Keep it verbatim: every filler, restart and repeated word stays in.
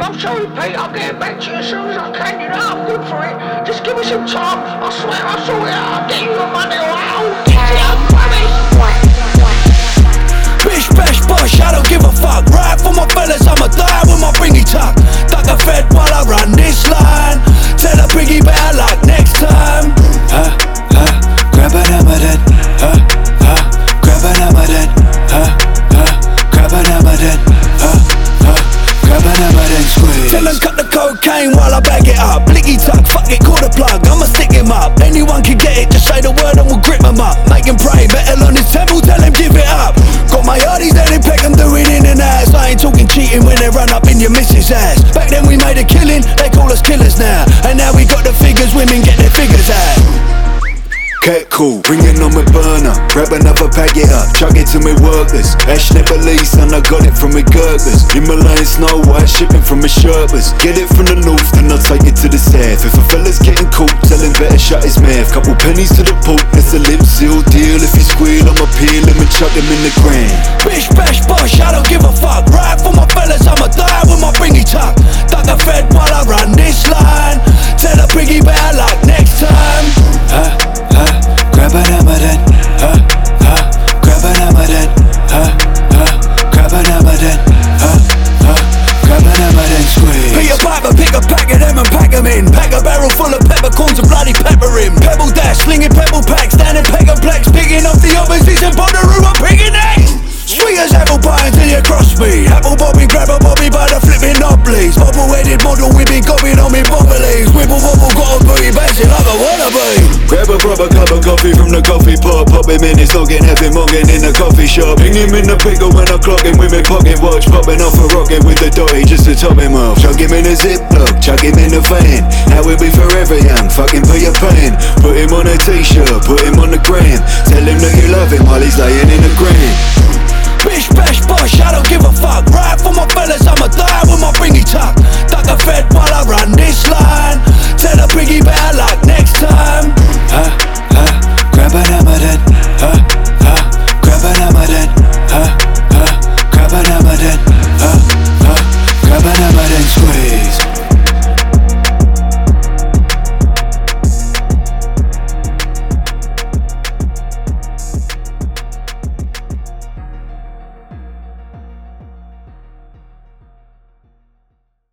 Don't show me pay, I'll get back to you as soon as I can. You know I'm good for it. Just give me some time. I swear, I swear, I'll get you your money or I'll get you, I promise. Bish bash bosh, I don't give a fuck. Right for my fellas, I'ma die with my bringy tuck. Duck a fed while I run this line. Tell a piggy better luck next time. Huh, huh, grab a hammer then. Huh, huh, grab a hammer then. Huh, huh, grab a hammer then. Huh, huh, grab a hammer then. Squeeze. Tell them cut the cocaine while I bag it up. Blicky tuck, fuck it, call the plug, I'ma stick him up. Anyone can get it, just say the word and we'll grip him up. Make him pray, metal on his temple, tell him give it up. Got my yardies down in Peckham doing in and outs. I ain't talking cheating when they run up in your missus' ass. Back then we made a killing, they call us killers now. And now we got the figures, women get their figures out. Cat cool, bringing on my burner. Grab another packet up, chuck it to me workers. Ash Nepalese, and I got it from my Gurkhas. Himalayan snow white, shipping from my Sherpas. Get it from the north, then I'll take it to the south. If a fella's getting caught, tell him better shut his mouth. Couple pennies to the poop, that's a lip seal deal. If he squeal, I'ma peel him and chuck him in the ground. Bish bash bosh, I don't give a fuck. Right for my fellas, I'ma die with my bringy tuck. Duck a fed while I run this line. Tell a piggy better luck next time. Huh, huh, grab a hammer then. Huh, huh, grab a hammer then. Huh, huh, grab a hammer then. Huh, huh, grab a hammer then. Squeeze. Pick a piper, pick a pack of them and pack them in. Pack a barrel full of peppercorns and bloody pepper in. Pebble dash, slinging pebble packs, down in Pegaplex, picking off the opposition, Bonnaroo, I'm picking it. Sweet as apple pie until you cross me. Apple Bobby, grab a Bobby by the flipping knobblies. Bobble-headed model, we been copied on me bobblies. Wibble wobble, got a booty bashing like a wannabe. Grab a proper cup of coffee from the coffee pot. Pop him in his noggin, have him mogging in the coffee shop. Hang him in the pickle when I clock him with my pocket watch. Popping off a rocket with the dotty just to top him off. Chuck him in a ziplock, chuck him in the van. Now we'll be forever young, fucking Peter Pan. Put him on a t-shirt, put him on the gram. Tell him that you love him while he's laying in the ground.